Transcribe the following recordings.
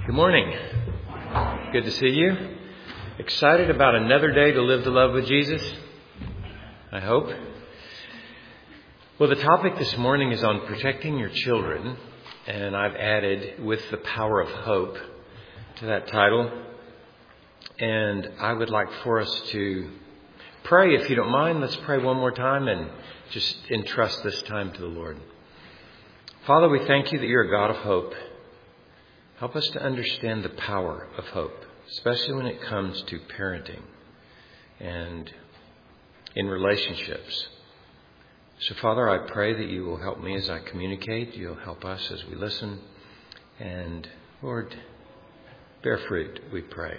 Good morning. Good to see you. Excited about another day to live the love with Jesus? I hope. Well, the topic this morning is on protecting your children, and I've added with the power of hope to that title. And I would like for us to pray, if you don't mind. Let's pray one more time and just entrust this time to the Lord. Father, we thank you that you're a God of hope. Help us to understand the power of hope, especially when it comes to parenting and in relationships. So, Father, I pray that you will help me as I communicate. You'll help us as we listen. And, Lord, bear fruit, we pray.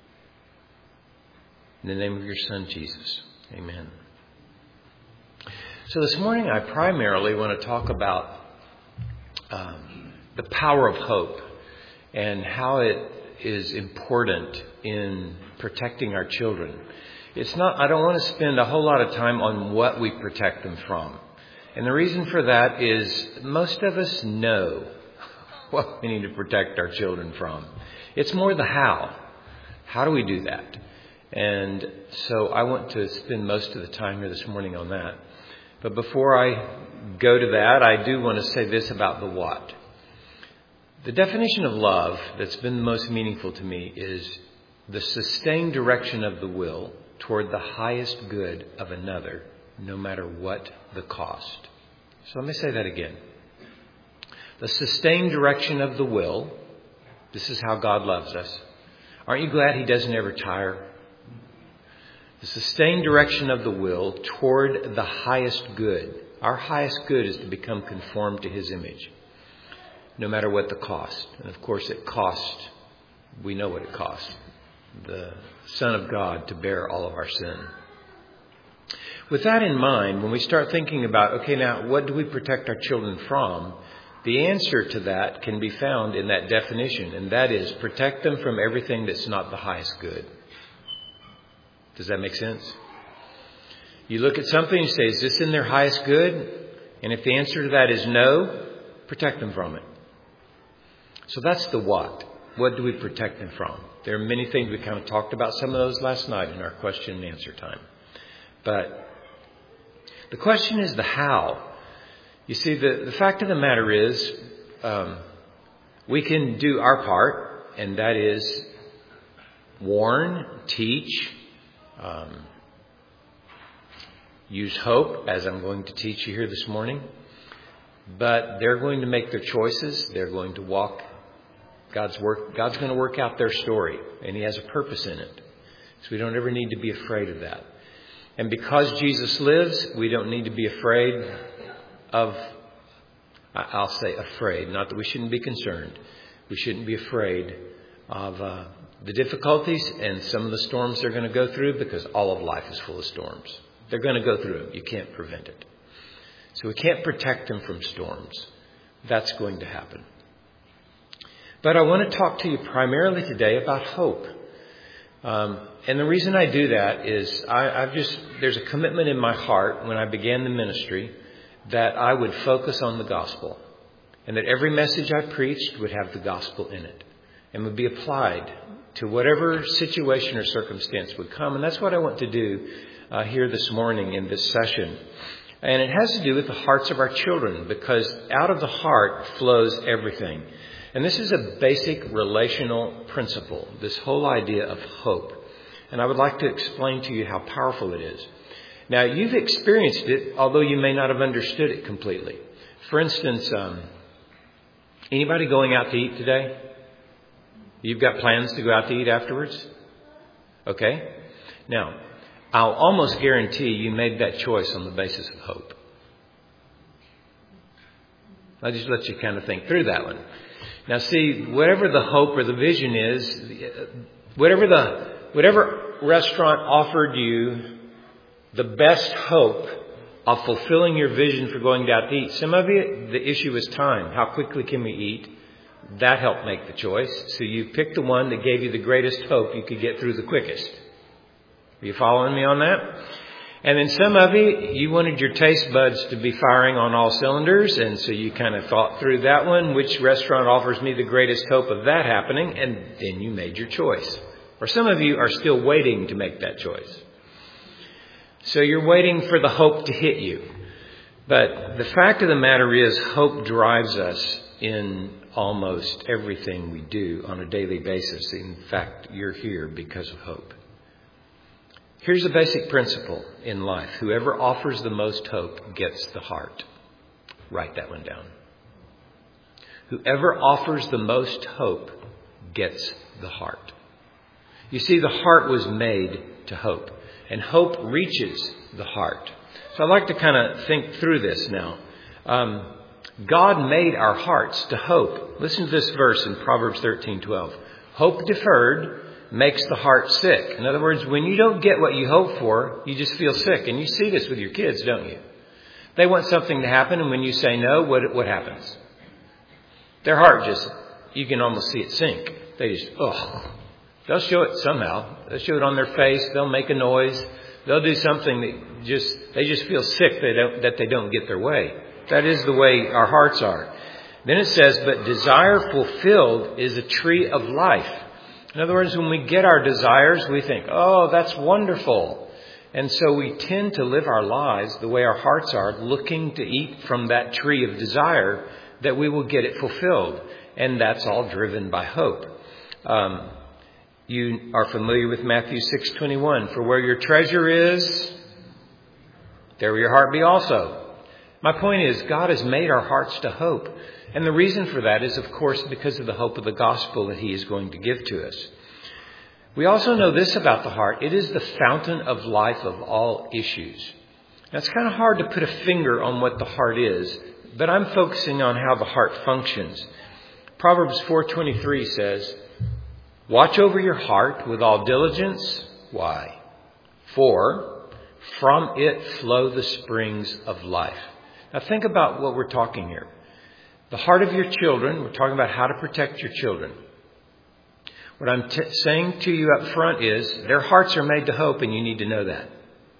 In the name of your Son, Jesus. Amen. So this morning I primarily want to talk about the power of hope and how it is important in protecting our children. I don't want to spend a whole lot of time on what we protect them from. And the reason for that is most of us know what we need to protect our children from. It's more the how. How do we do that? And so I want to spend most of the time here this morning on that. But before I go to that, I do want to say this about the what. The definition of love that's been the most meaningful to me is the sustained direction of the will toward the highest good of another, no matter what the cost. So let me say that again. The sustained direction of the will. This is how God loves us. Aren't you glad He doesn't ever tire? The sustained direction of the will toward the highest good. Our highest good is to become conformed to His image, no matter what the cost. And of course it cost, we know what it cost, the Son of God to bear all of our sin. With that in mind, when we start thinking about, okay, now what do we protect our children from? The answer to that can be found in that definition, and that is protect them from everything that's not the highest good. Does that make sense? You look at something and say, is this in their highest good? And if the answer to that is no, protect them from it. So that's the what. What do we protect them from? There are many things. We kind of talked about some of those last night in our question and answer time. But the question is the how. You see, the fact of the matter is we can do our part, and that is warn, teach, use hope, as I'm going to teach you here this morning. But they're going to make their choices. They're going to walk God's work. God's going to work out their story, and He has a purpose in it. So we don't ever need to be afraid of that. And because Jesus lives, we don't need to be afraid of, I'll say afraid, not that we shouldn't be concerned. We shouldn't be afraid of the difficulties and some of the storms they're going to go through, because all of life is full of storms. They're going to go through them. You can't prevent it. So we can't protect them from storms. That's going to happen. But I want to talk to you primarily today about hope. And the reason I do that is there's a commitment in my heart when I began the ministry that I would focus on the gospel, and that every message I preached would have the gospel in it and would be applied to whatever situation or circumstance would come. And that's what I want to do here this morning in this session. And it has to do with the hearts of our children, because out of the heart flows everything. And this is a basic relational principle, this whole idea of hope. And I would like to explain to you how powerful it is. Now, you've experienced it, although you may not have understood it completely. For instance, anybody going out to eat today? You've got plans to go out to eat afterwards? Okay. Now, I'll almost guarantee you made that choice on the basis of hope. I'll just let you kind of think through that one. Now, see, whatever the hope or the vision is, whatever restaurant offered you the best hope of fulfilling your vision for going out to eat. Some of you, the issue is time. How quickly can we eat? That helped make the choice. So you picked the one that gave you the greatest hope you could get through the quickest. Are you following me on that? And then some of you wanted your taste buds to be firing on all cylinders. And so you kind of thought through that one. Which restaurant offers me the greatest hope of that happening? And then you made your choice. Or some of you are still waiting to make that choice. So you're waiting for the hope to hit you. But the fact of the matter is, hope drives us in almost everything we do on a daily basis. In fact, you're here because of hope. Here's a basic principle in life. Whoever offers the most hope gets the heart. Write that one down. Whoever offers the most hope gets the heart. You see, the heart was made to hope. And hope reaches the heart. So I'd like to kind of think through this now. God made our hearts to hope. Listen to this verse in Proverbs 13:12. Hope deferred makes the heart sick. In other words, when you don't get what you hope for, you just feel sick. And you see this with your kids, don't you? They want something to happen, and when you say no, what happens? Their heart just, you can almost see it sink. They just, they'll show it somehow. They'll show it on their face. They'll make a noise. They'll do something that they just feel sick that they don't get their way. That is the way our hearts are. Then it says, but desire fulfilled is a tree of life. In other words, when we get our desires, we think, oh, that's wonderful. And so we tend to live our lives the way our hearts are, looking to eat from that tree of desire, that we will get it fulfilled. And that's all driven by hope. You are familiar with Matthew 6:21. For where your treasure is, there will your heart be also. My point is, God has made our hearts to hope. And the reason for that is, of course, because of the hope of the gospel that He is going to give to us. We also know this about the heart. It is the fountain of life of all issues. Now, it's kind of hard to put a finger on what the heart is, but I'm focusing on how the heart functions. Proverbs 4:23 says, watch over your heart with all diligence. Why? For from it flow the springs of life. Now think about what we're talking here. The heart of your children, we're talking about how to protect your children. What I'm saying to you up front is their hearts are made to hope, and you need to know that.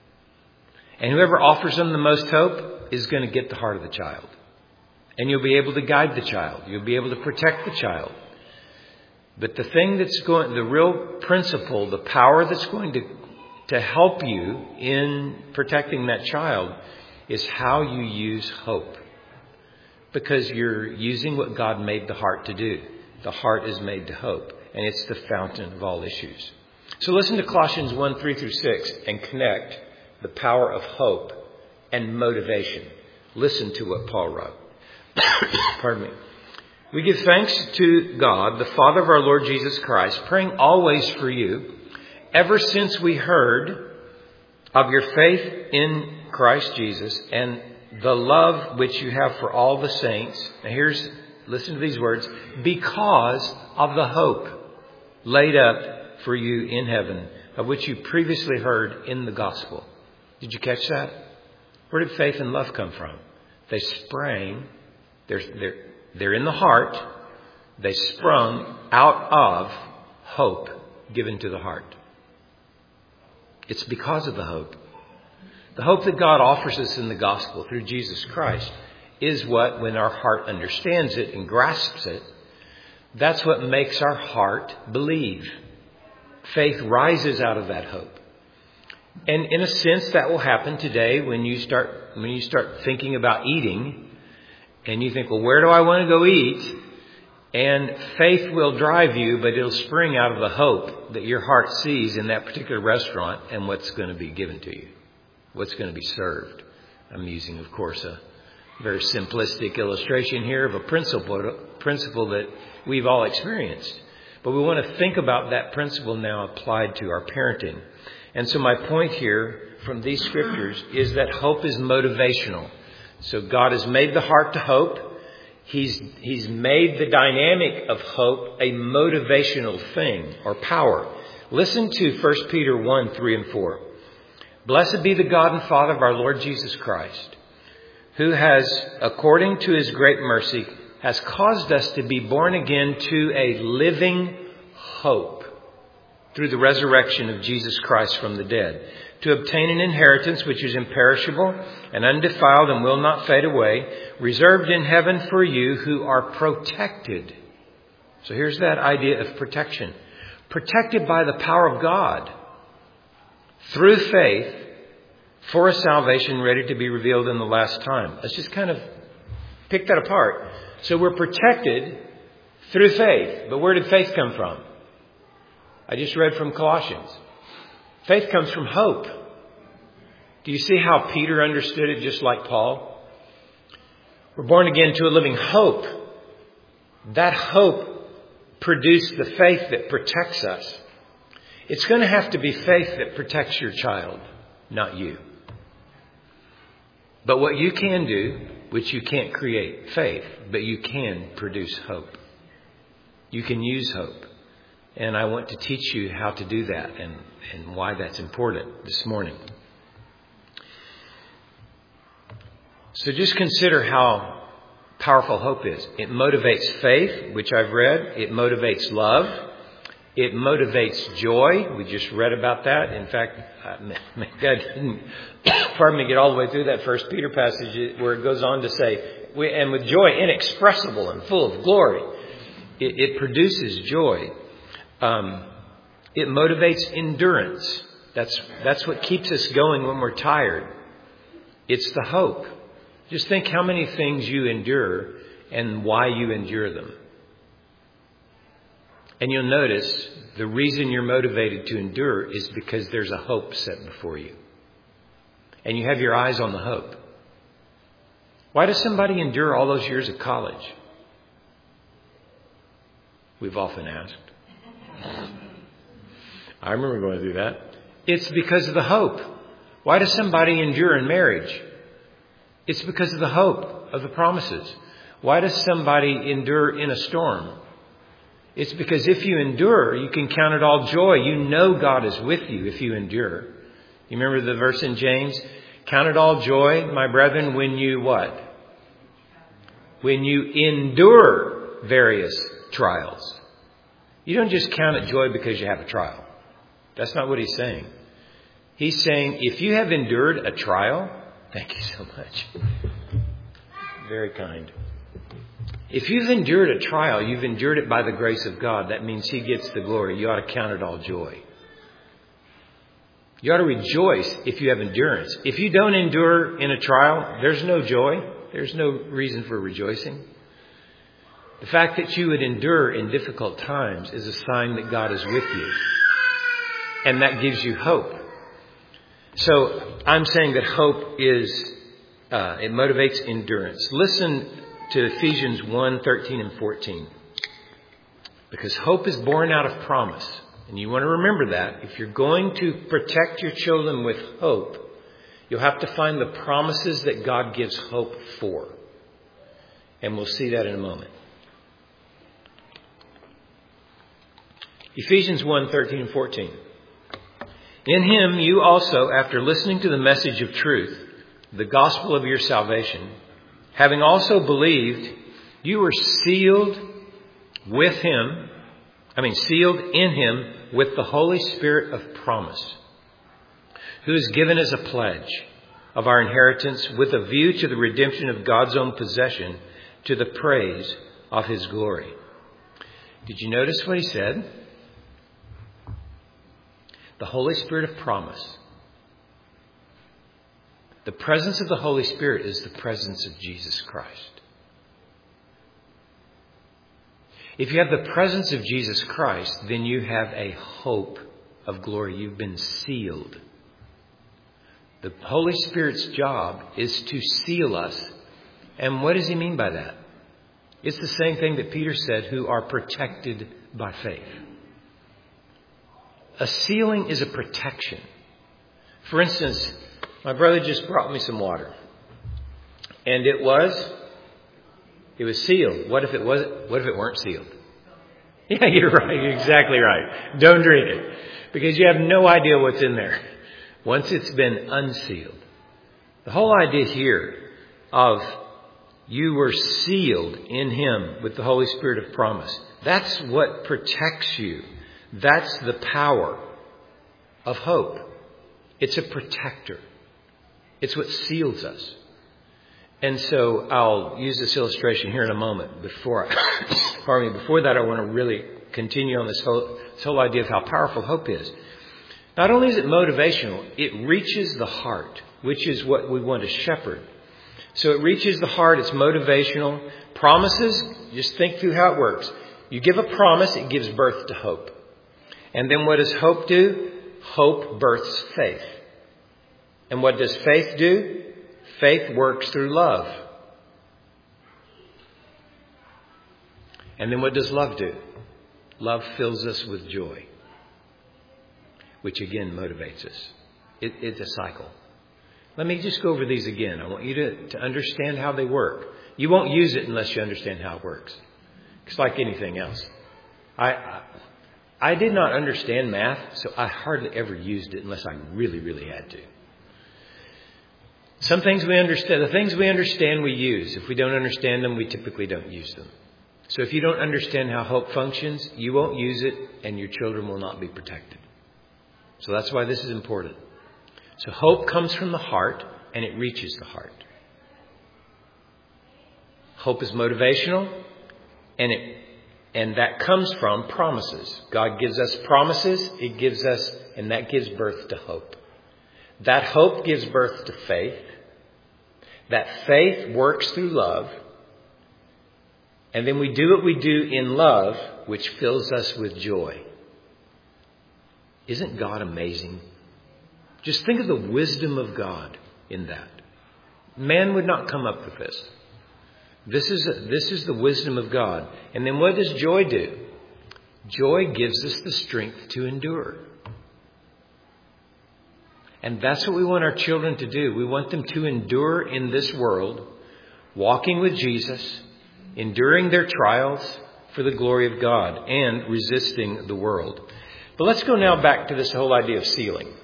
And whoever offers them the most hope is going to get the heart of the child. And you'll be able to guide the child. You'll be able to protect the child. But the thing the real principle, the power that's going to help you in protecting that child is how you use hope. Because you're using what God made the heart to do. The heart is made to hope. And it's the fountain of all issues. So listen to Colossians 1:3-6 and connect the power of hope and motivation. Listen to what Paul wrote. Pardon me. We give thanks to God, the Father of our Lord Jesus Christ, praying always for you, ever since we heard of your faith in Christ Jesus and the love which you have for all the saints. Now listen to these words, because of the hope laid up for you in heaven, of which you previously heard in the gospel. Did you catch that? Where did faith and love come from? They sprang, they're in the heart. They sprung out of hope given to the heart. It's because of the hope. The hope that God offers us in the gospel through Jesus Christ is what, when our heart understands it and grasps it, that's what makes our heart believe. Faith rises out of that hope. And in a sense, that will happen today when you start thinking about eating. And you think, well, where do I want to go eat? And faith will drive you, but it'll spring out of the hope that your heart sees in that particular restaurant and what's going to be given to you, what's going to be served. I'm using, of course, a very simplistic illustration here of a principle that we've all experienced. But we want to think about that principle now applied to our parenting. And so my point here from these scriptures is that hope is motivational. So God has made the heart to hope. He's made the dynamic of hope a motivational thing or power. Listen to 1 Peter 1:3-4. Blessed be the God and Father of our Lord Jesus Christ, who has, according to His great mercy, has caused us to be born again to a living hope through the resurrection of Jesus Christ from the dead, to obtain an inheritance which is imperishable and undefiled and will not fade away, reserved in heaven for you who are protected. So here's that idea of protection. Protected by the power of God through faith for a salvation ready to be revealed in the last time. Let's just kind of pick that apart. So we're protected through faith. But where did faith come from? I just read from Colossians. Faith comes from hope. Do you see how Peter understood it just like Paul? We're born again to a living hope. That hope produced the faith that protects us. It's going to have to be faith that protects your child, not you. But what you can do, which you can't create faith, but you can produce hope. You can use hope. And I want to teach you how to do that and why that's important this morning. So just consider how powerful hope is. It motivates faith, which I've read. It motivates love. It motivates joy. We just read about that. In fact, I didn't get all the way through that First Peter passage where it goes on to say, and with joy inexpressible and full of glory. It produces joy. It motivates endurance. That's what keeps us going when we're tired. It's the hope. Just think how many things you endure and why you endure them. And you'll notice the reason you're motivated to endure is because there's a hope set before you. And you have your eyes on the hope. Why does somebody endure all those years of college? We've often asked. I remember going through that. It's because of the hope. Why does somebody endure in marriage? It's because of the hope of the promises. Why does somebody endure in a storm? It's because if you endure, you can count it all joy. You know God is with you if you endure. You remember the verse in James? Count it all joy, my brethren, when you what? When you endure various trials. You don't just count it joy because you have a trial. That's not what he's saying. He's saying if you have endured a trial, thank you so much. Very kind. If you've endured a trial, you've endured it by the grace of God. That means He gets the glory. You ought to count it all joy. You ought to rejoice if you have endurance. If you don't endure in a trial, there's no joy. There's no reason for rejoicing. The fact that you would endure in difficult times is a sign that God is with you. And that gives you hope. So I'm saying that hope it motivates endurance. Listen to Ephesians 1:13 and 14. Because hope is born out of promise. And you want to remember that. If you're going to protect your children with hope, you'll have to find the promises that God gives hope for. And we'll see that in a moment. Ephesians 1:13 and 14. In Him you also, after listening to the message of truth, the gospel of your salvation, having also believed, you were sealed in Him with the Holy Spirit of promise, who is given as a pledge of our inheritance with a view to the redemption of God's own possession, to the praise of His glory. Did you notice what he said? The Holy Spirit of promise. The presence of the Holy Spirit is the presence of Jesus Christ. If you have the presence of Jesus Christ, then you have a hope of glory. You've been sealed. The Holy Spirit's job is to seal us. And what does He mean by that? It's the same thing that Peter said, who are protected by faith. A sealing is a protection. For instance, my brother just brought me some water. And it was sealed. What if it weren't sealed? Yeah, you're right. You're exactly right. Don't drink it. Because you have no idea what's in there once it's been unsealed. The whole idea here of you were sealed in Him with the Holy Spirit of promise. That's what protects you. That's the power of hope. It's a protector. It's what seals us. And so I'll use this illustration here in a moment. Before that, I want to really continue on this whole idea of how powerful hope is. Not only is it motivational, it reaches the heart, which is what we want to shepherd. So it reaches the heart. It's motivational. Promises, just think through how it works. You give a promise, it gives birth to hope. And then what does hope do? Hope births faith. And what does faith do? Faith works through love. And then what does love do? Love fills us with joy, which again motivates us. It's a cycle. Let me just go over these again. I want you to understand how they work. You won't use it unless you understand how it works. It's like anything else. I did not understand math, so I hardly ever used it unless I really, really had to. Some things we understand, the things we understand we use. If we don't understand them, we typically don't use them. So if you don't understand how hope functions, you won't use it and your children will not be protected. So that's why this is important. So hope comes from the heart and it reaches the heart. Hope is motivational and that comes from promises. God gives us promises, and that gives birth to hope. That hope gives birth to faith. That faith works through love. And then we do what we do in love, which fills us with joy. Isn't God amazing? Just think of the wisdom of God in that. Man would not come up with this. This is the wisdom of God. And then what does joy do? Joy gives us the strength to endure. And that's what we want our children to do. We want them to endure in this world, walking with Jesus, enduring their trials for the glory of God, and resisting the world. But let's go now back to this whole idea of sealing.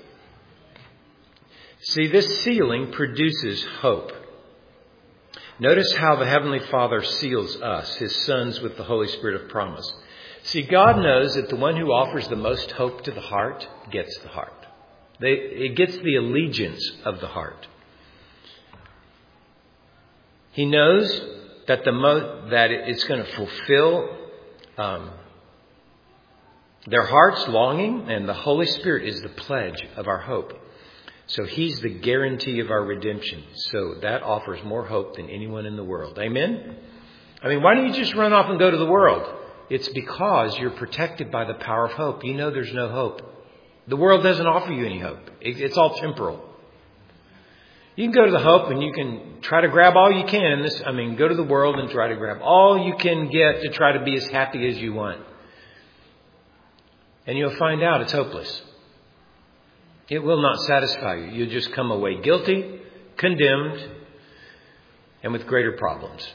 See, this sealing produces hope. Notice how the Heavenly Father seals us, His sons, with the Holy Spirit of promise. See, God knows that the one who offers the most hope to the heart gets the heart. It gets the allegiance of the heart. He knows that that it's going to fulfill their heart's longing, and the Holy Spirit is the pledge of our hope. So He's the guarantee of our redemption. So that offers more hope than anyone in the world. Amen? I mean, why don't you just run off and go to the world? It's because you're protected by the power of hope. You know there's no hope. The world doesn't offer you any hope. It's all temporal. You can go to the hope and you can try to grab all you can. Go to the world and try to grab all you can get to try to be as happy as you want. And you'll find out it's hopeless. It will not satisfy you. You'll just come away guilty, condemned, and with greater problems.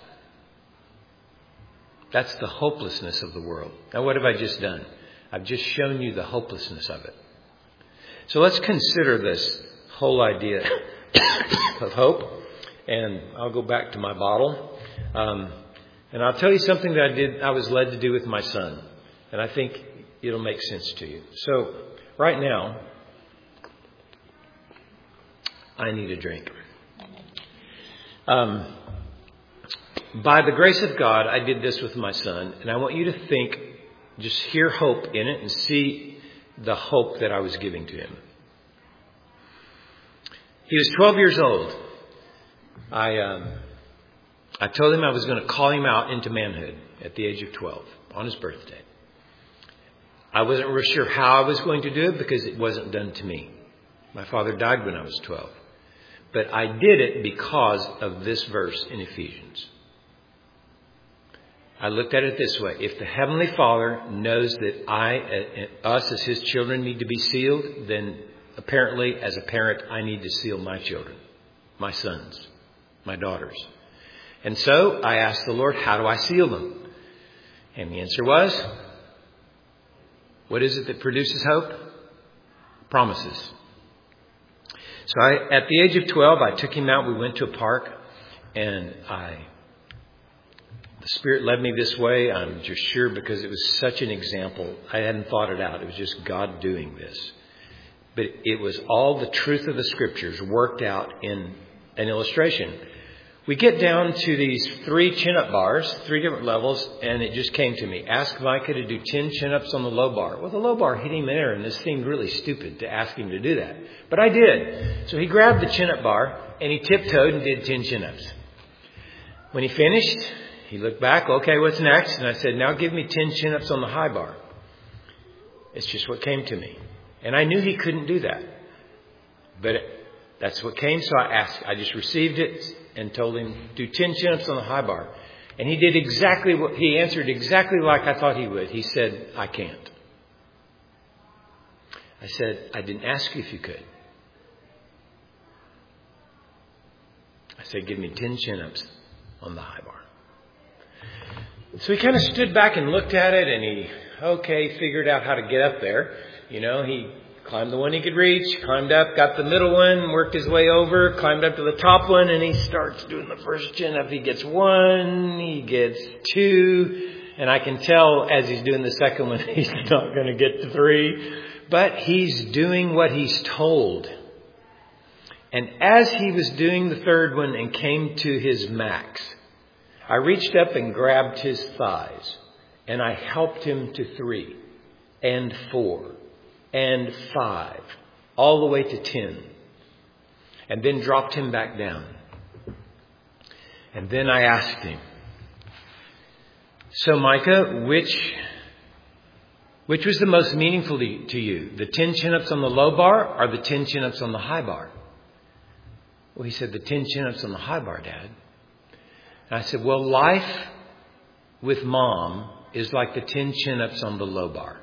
That's the hopelessness of the world. Now, what have I just done? I've just shown you the hopelessness of it. So let's consider this whole idea of hope. And I'll go back to my bottle. And I'll tell you something that I was led to do with my son. And I think it'll make sense to you. So right now, I need a drink. By the grace of God, I did this with my son. And I want you to think, just hear hope in it and see the hope that I was giving to him. He was 12 years old. I told him I was going to call him out into manhood at the age of 12 on his birthday. I wasn't real sure how I was going to do it because it wasn't done to me. My father died when I was 12. But I did it because of this verse in Ephesians. I looked at it this way. If the Heavenly Father knows that us as His children need to be sealed, then apparently as a parent, I need to seal my children, my sons, my daughters. And so I asked the Lord, how do I seal them? And the answer was, what is it that produces hope? Promises. So at the age of 12, I took him out. We went to a park, and the Spirit led me this way. I'm just sure because it was such an example. I hadn't thought it out. It was just God doing this. But it was all the truth of the Scriptures worked out in an illustration. We get down to these 3 chin-up bars, 3 different levels, and it just came to me. Ask Micah to do 10 chin-ups on the low bar. Well, the low bar hit him there, and this seemed really stupid to ask him to do that. But I did. So he grabbed the chin-up bar, and he tiptoed and did 10 chin-ups. When he finished, he looked back. Okay, what's next? And I said, now give me 10 chin-ups on the high bar. It's just what came to me. And I knew he couldn't do that. But that's what came, so I just received it and told him, do 10 chin-ups on the high bar. And he did he answered exactly like I thought he would. He said, I can't. I said, I didn't ask you if you could. I said, give me 10 chin-ups on the high bar. So he kind of stood back and looked at it, and he figured out how to get up there. He climbed the one he could reach, climbed up, got the middle one, worked his way over, climbed up to the top one, and he starts doing the first chin-up. He gets 1, he gets 2, and I can tell as he's doing the second one, he's not going to get to 3. But he's doing what he's told. And as he was doing the third one and came to his max, I reached up and grabbed his thighs, and I helped him to 3 and 4. And 5, all the way to 10. And then dropped him back down. And then I asked him, so Micah, which was the most meaningful to you? The 10 chin-ups on the low bar or the 10 chin-ups on the high bar? Well, he said, the 10 chin-ups on the high bar, Dad. And I said, well, life with Mom is like the 10 chin-ups on the low bar.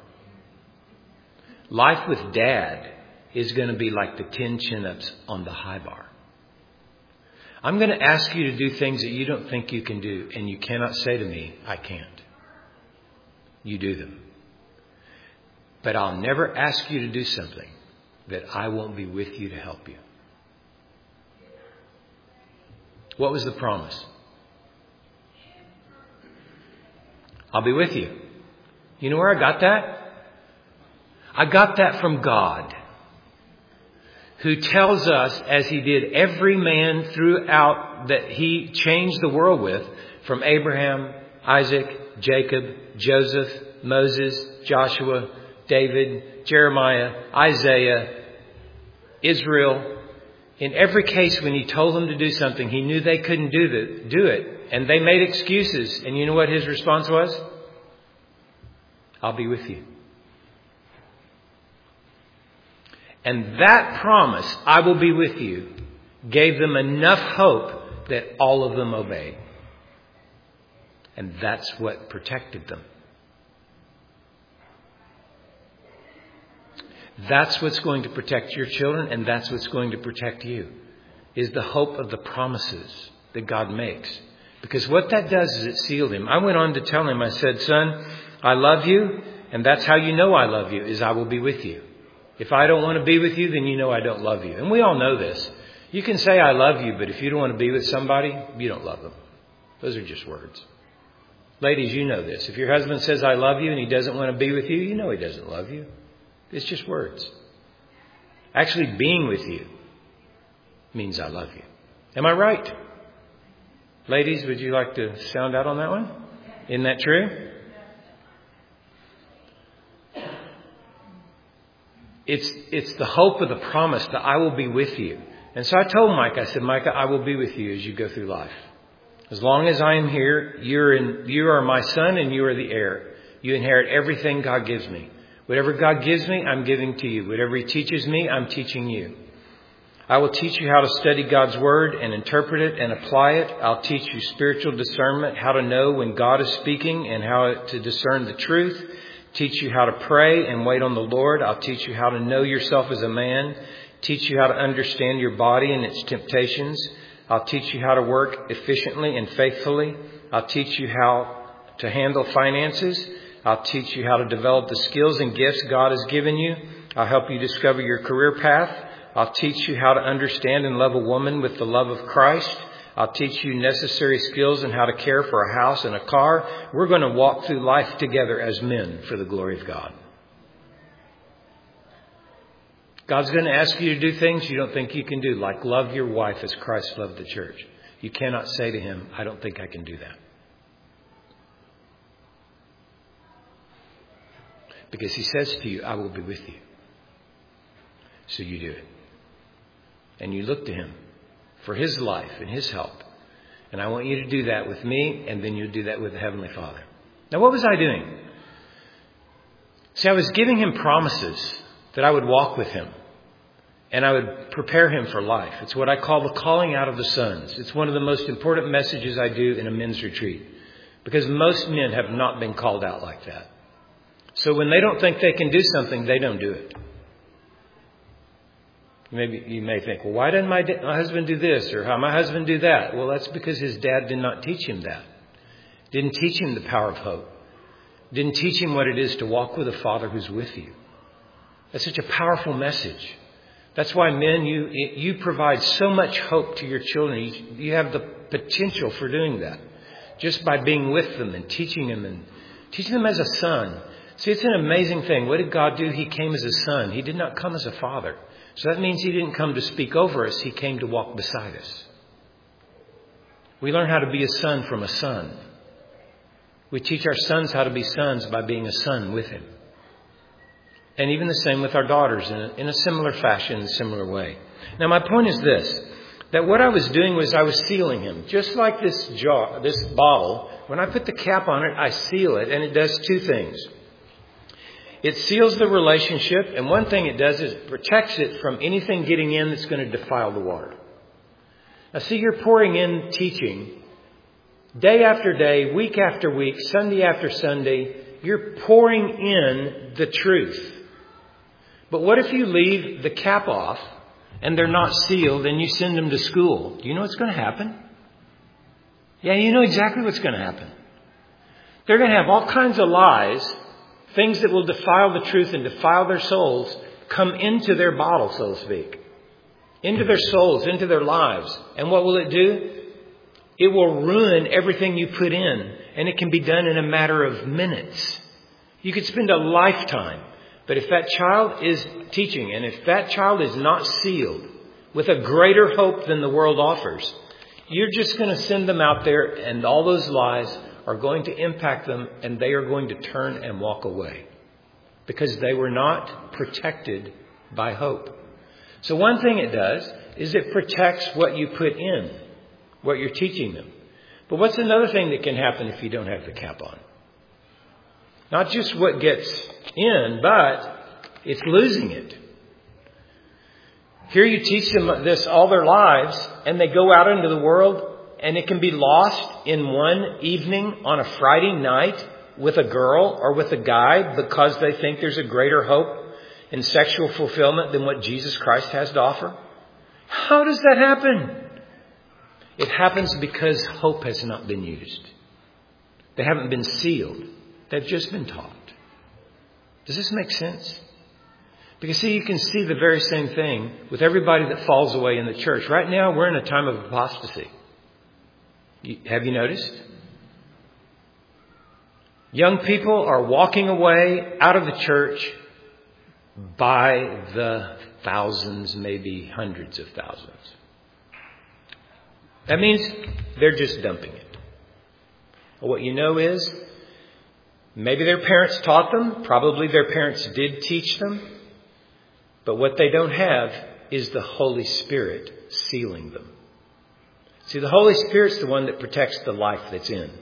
Life with Dad is going to be like the 10 chin-ups on the high bar. I'm going to ask you to do things that you don't think you can do, and you cannot say to me, I can't. You do them. But I'll never ask you to do something that I won't be with you to help you. What was the promise? I'll be with you. You know where I got that? I got that from God, who tells us, as He did every man throughout that He changed the world with, from Abraham, Isaac, Jacob, Joseph, Moses, Joshua, David, Jeremiah, Isaiah, Israel. In every case, when He told them to do something, He knew they couldn't do it. And they made excuses. And you know what His response was? I'll be with you. And that promise, I will be with you, gave them enough hope that all of them obeyed. And that's what protected them. That's what's going to protect your children, and that's what's going to protect you, is the hope of the promises that God makes. Because what that does is it sealed him. I went on to tell him, I said, son, I love you, and that's how you know I love you, is I will be with you. If I don't want to be with you, then you know I don't love you. And we all know this. You can say I love you, but if you don't want to be with somebody, you don't love them. Those are just words. Ladies, you know this. If your husband says I love you and he doesn't want to be with you, you know he doesn't love you. It's just words. Actually, being with you means I love you. Am I right? Ladies, would you like to sound out on that one? Isn't that true? It's the hope of the promise that I will be with you. And so I told Micah, I said, Micah, I will be with you as you go through life. As long as I am here, you are my son and you are the heir. You inherit everything God gives me. Whatever God gives me, I'm giving to you. Whatever He teaches me, I'm teaching you. I will teach you how to study God's Word and interpret it and apply it. I'll teach you spiritual discernment, how to know when God is speaking and how to discern the truth. Teach you how to pray and wait on the Lord. I'll teach you how to know yourself as a man. Teach you how to understand your body and its temptations. I'll teach you how to work efficiently and faithfully. I'll teach you how to handle finances. I'll teach you how to develop the skills and gifts God has given you. I'll help you discover your career path. I'll teach you how to understand and love a woman with the love of Christ. I'll teach you necessary skills and how to care for a house and a car. We're going to walk through life together as men for the glory of God. God's going to ask you to do things you don't think you can do, like love your wife as Christ loved the church. You cannot say to Him, I don't think I can do that. Because He says to you, I will be with you. So you do it. And you look to Him for His life and His help. And I want you to do that with me, and then you do that with the Heavenly Father. Now, what was I doing? See, I was giving Him promises that I would walk with Him. And I would prepare him for life. It's what I call the calling out of the sons. It's one of the most important messages I do in a men's retreat. Because most men have not been called out like that. So when they don't think they can do something, they don't do it. Maybe you may think, well, why doesn't my husband do this? Or how my husband do that? Well, that's because his dad did not teach him that. Didn't teach him the power of hope. Didn't teach him what it is to walk with a Father who's with you. That's such a powerful message. That's why, men, you provide so much hope to your children. You have the potential for doing that just by being with them and teaching them as a son. See, it's an amazing thing. What did God do? He came as a son. He did not come as a father. So that means He didn't come to speak over us. He came to walk beside us. We learn how to be a son from a son. We teach our sons how to be sons by being a son with Him. And even the same with our daughters in a similar fashion, in a similar way. Now, my point is this, that what I was doing was I was sealing him. Just like this jar, this bottle, when I put the cap on it, I seal it, and it does two things. It seals the relationship, and one thing it does is it protects it from anything getting in that's going to defile the water. Now, see, you're pouring in teaching day after day, week after week, Sunday after Sunday. You're pouring in the truth. But what if you leave the cap off and they're not sealed and you send them to school? Do you know what's going to happen? Yeah, you know exactly what's going to happen. They're going to have all kinds of lies, things that will defile the truth and defile their souls, come into their bottle, so to speak. Into their souls, into their lives. And what will it do? It will ruin everything you put in. And it can be done in a matter of minutes. You could spend a lifetime. But if that child is teaching, and if that child is not sealed with a greater hope than the world offers, you're just going to send them out there, and all those lies are going to impact them, and they are going to turn and walk away because they were not protected by hope. So one thing it does is it protects what you put in, what you're teaching them. But what's another thing that can happen if you don't have the cap on? Not just what gets in, but it's losing it. Here you teach them this all their lives, and they go out into the world, and it can be lost in one evening on a Friday night with a girl or with a guy because they think there's a greater hope in sexual fulfillment than what Jesus Christ has to offer. How does that happen? It happens because hope has not been used. They haven't been sealed. They've just been taught. Does this make sense? Because see, you can see the very same thing with everybody that falls away in the church. Right now, we're in a time of apostasy. Have you noticed? Young people are walking away out of the church by the thousands, maybe hundreds of thousands. That means they're just dumping it. What you know is, maybe their parents taught them. Probably their parents did teach them. But what they don't have is the Holy Spirit sealing them. See, the Holy Spirit's the one that protects the life that's in.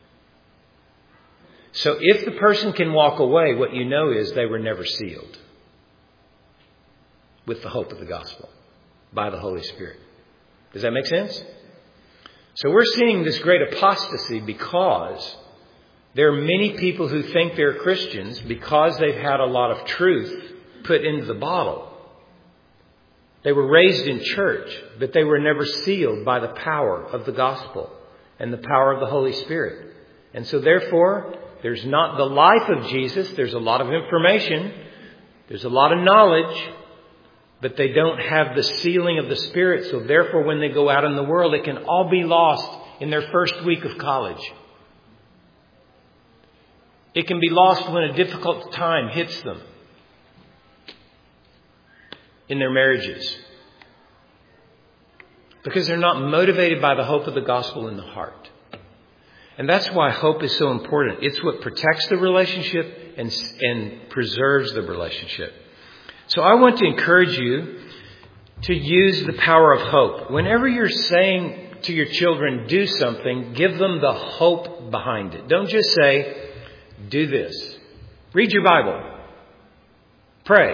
So if the person can walk away, what you know is they were never sealed with the hope of the gospel by the Holy Spirit. Does that make sense? So we're seeing this great apostasy because there are many people who think they're Christians because they've had a lot of truth put into the bottle. They were raised in church, but they were never sealed by the power of the gospel and the power of the Holy Spirit. And so therefore, there's not the life of Jesus. There's a lot of information. There's a lot of knowledge, but they don't have the sealing of the Spirit. So therefore, when they go out in the world, it can all be lost in their first week of college. It can be lost when a difficult time hits them. in their marriages. Because they're not motivated by the hope of the gospel in the heart. And that's why hope is so important. It's what protects the relationship and preserves the relationship. So I want to encourage you to use the power of hope. Whenever you're saying to your children, do something, give them the hope behind it. Don't just say, do this. Read your Bible. Pray.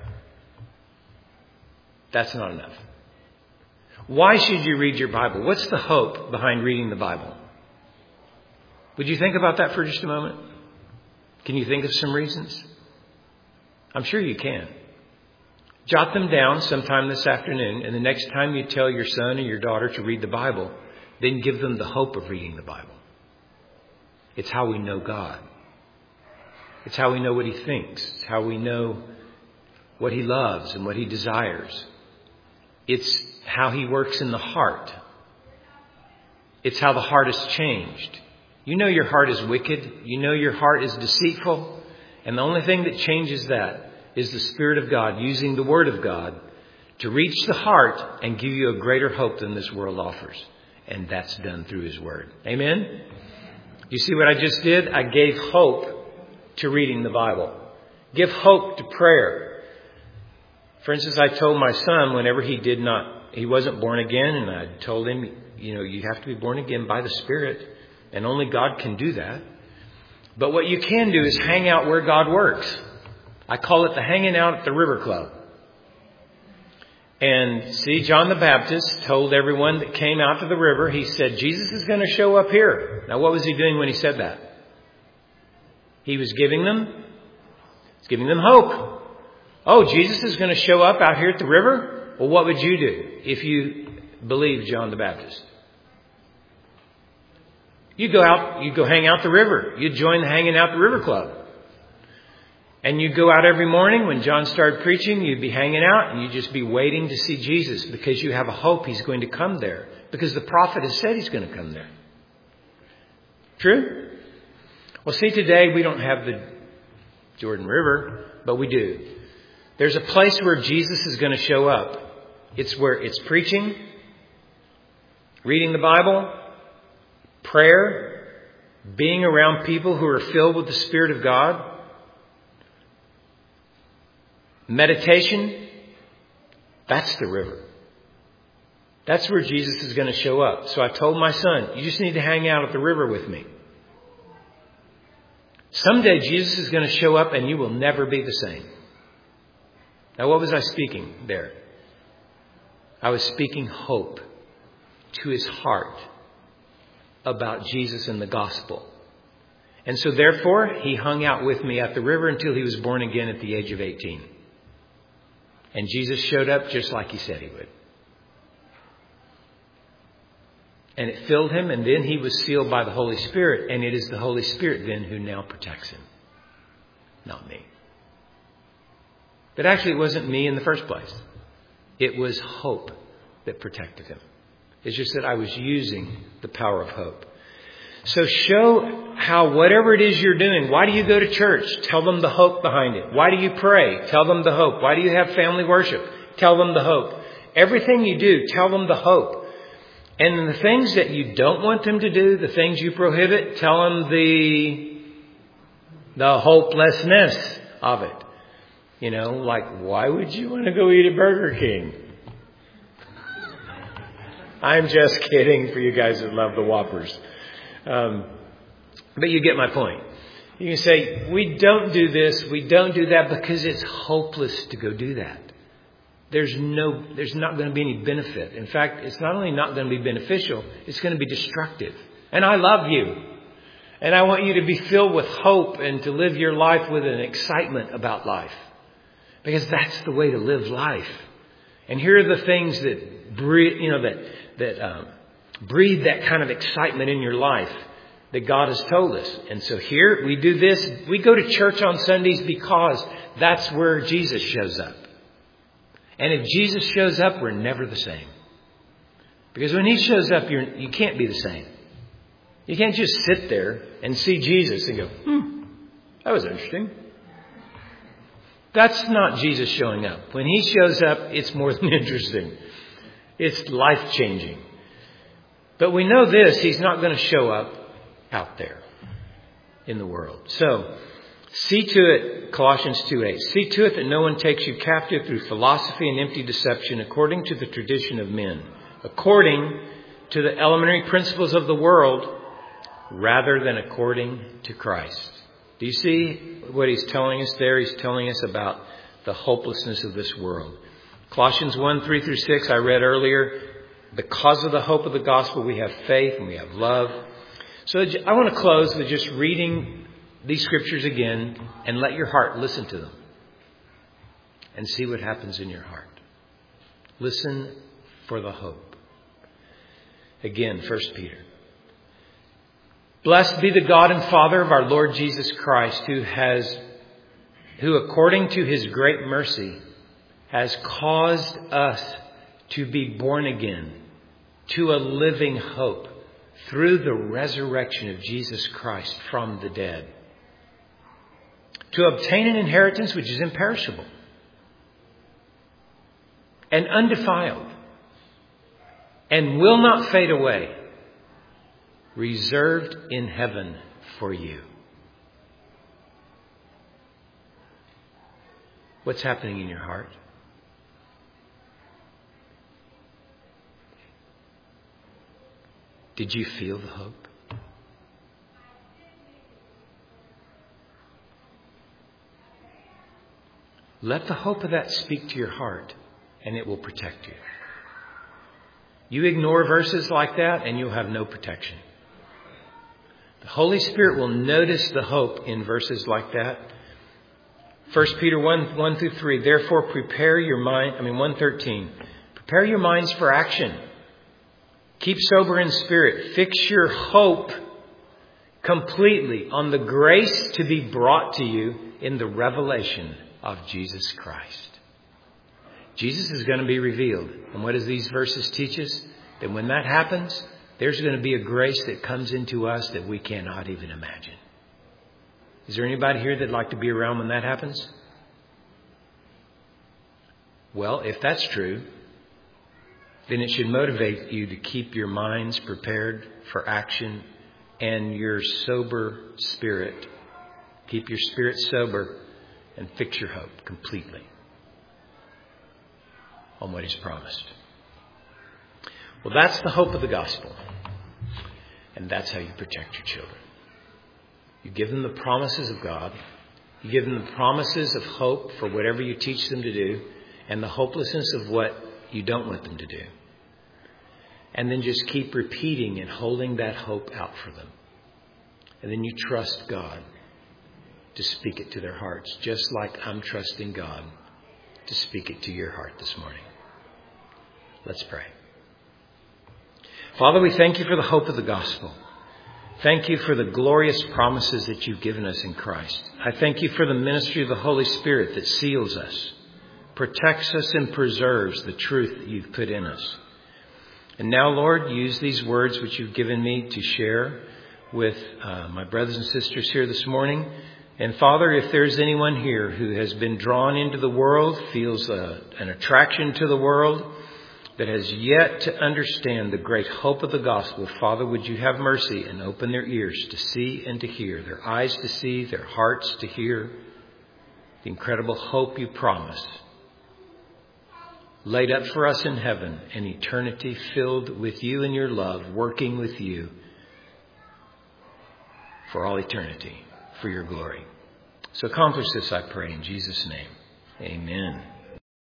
That's not enough. Why should you read your Bible? What's the hope behind reading the Bible? Would you think about that for just a moment? Can you think of some reasons? I'm sure you can. Jot them down sometime this afternoon, and the next time you tell your son or your daughter to read the Bible, then give them the hope of reading the Bible. It's how we know God. It's how we know what He thinks. It's how we know what He loves and what He desires. It's how He works in the heart. It's how the heart is changed. You know your heart is wicked. You know your heart is deceitful. And the only thing that changes that is the Spirit of God using the Word of God to reach the heart and give you a greater hope than this world offers. And that's done through His Word. Amen? You see what I just did? I gave hope to reading the Bible. Give hope to prayer. For instance, I told my son whenever he wasn't born again, and I told him, you have to be born again by the Spirit, and only God can do that. But what you can do is hang out where God works. I call it the hanging out at the river club. And see, John the Baptist told everyone that came out to the river, he said, Jesus is going to show up here. Now, what was he doing when he said that? He was giving them hope. Oh, Jesus is going to show up out here at the river? Well, what would you do if you believed John the Baptist? You go hang out the river. You join the Hanging Out the River Club. And you go out every morning when John started preaching, you'd be hanging out and you'd just be waiting to see Jesus because you have a hope He's going to come there. Because the prophet has said He's going to come there. True? Well, see, today we don't have the Jordan River, but we do. There's a place where Jesus is going to show up. It's where it's preaching, reading the Bible, prayer, being around people who are filled with the Spirit of God, meditation. That's the river. That's where Jesus is going to show up. So I told my son, you just need to hang out at the river with me. Someday Jesus is going to show up and you will never be the same. Now, what was I speaking there? I was speaking hope to his heart about Jesus and the gospel. And so therefore, he hung out with me at the river until he was born again at the age of 18. And Jesus showed up just like He said He would. And it filled him, and then he was sealed by the Holy Spirit. And it is the Holy Spirit then who now protects him. Not me. But actually it wasn't me in the first place. It was hope that protected him. It's just that I was using the power of hope. So show how whatever it is you're doing, why do you go to church? Tell them the hope behind it. Why do you pray? Tell them the hope. Why do you have family worship? Tell them the hope. Everything you do, tell them the hope. And the things that you don't want them to do, the things you prohibit, tell them the hopelessness of it. Like, why would you want to go eat at Burger King? I'm just kidding for you guys that love the Whoppers. But you get my point. You can say, we don't do this, we don't do that because it's hopeless to go do that. There's not going to be any benefit. In fact, it's not only not going to be beneficial, it's going to be destructive. And I love you. And I want you to be filled with hope and to live your life with an excitement about life. Because that's the way to live life. And here are the things that breathe, breathe that kind of excitement in your life that God has told us. And so here we do this. We go to church on Sundays because that's where Jesus shows up. And if Jesus shows up, we're never the same. Because when He shows up, you can't be the same. You can't just sit there and see Jesus and go, that was interesting. That's not Jesus showing up. When He shows up, it's more than interesting. It's life-changing. But we know this, He's not going to show up out there in the world. So, see to it, Colossians 2:8, see to it that no one takes you captive through philosophy and empty deception according to the tradition of men, according to the elementary principles of the world, rather than according to Christ. Do you see what he's telling us there? He's telling us about the hopelessness of this world. Colossians 1:3-6, I read earlier. Because of the hope of the gospel, we have faith and we have love. So I want to close with just reading these scriptures again and let your heart listen to them and see what happens in your heart. Listen for the hope. Again, 1 Peter. Blessed be the God and Father of our Lord Jesus Christ, who according to His great mercy has caused us to be born again to a living hope through the resurrection of Jesus Christ from the dead, to obtain an inheritance which is imperishable and undefiled and will not fade away, reserved in heaven for you. What's happening in your heart? Did you feel the hope? Let the hope of that speak to your heart, and it will protect you. You ignore verses like that, and you'll have no protection. The Holy Spirit will notice the hope in verses like that. 1 Peter 1:1-3. Therefore, prepare your mind. 1:13. Prepare your minds for action. Keep sober in spirit. Fix your hope completely on the grace to be brought to you in the revelation of Jesus Christ. Jesus is going to be revealed. And what does these verses teach us? That when that happens, there's going to be a grace that comes into us that we cannot even imagine. Is there anybody here that'd like to be around when that happens? Well, if that's true, then it should motivate you to keep your minds prepared for action and your sober spirit. Keep your spirit sober and fix your hope completely on what He's promised. Well, that's the hope of the gospel. And that's how you protect your children. You give them the promises of God. You give them the promises of hope for whatever you teach them to do, and the hopelessness of what you don't want them to do. And then just keep repeating and holding that hope out for them. And then you trust God to speak it to their hearts, just like I'm trusting God to speak it to your heart this morning. Let's pray. Father, we thank you for the hope of the gospel. Thank you for the glorious promises that you've given us in Christ. I thank you for the ministry of the Holy Spirit that seals us, protects us, and preserves the truth that you've put in us. And now, Lord, use these words which you've given me to share with my brothers and sisters here this morning. And Father, if there's anyone here who has been drawn into the world, feels an attraction to the world, that has yet to understand the great hope of the gospel, Father, would you have mercy and open their ears to see and to hear, their eyes to see, their hearts to hear the incredible hope you promise, laid up for us in heaven, an eternity filled with you and your love, working with you for all eternity, for your glory. So accomplish this, I pray, in Jesus' name. Amen.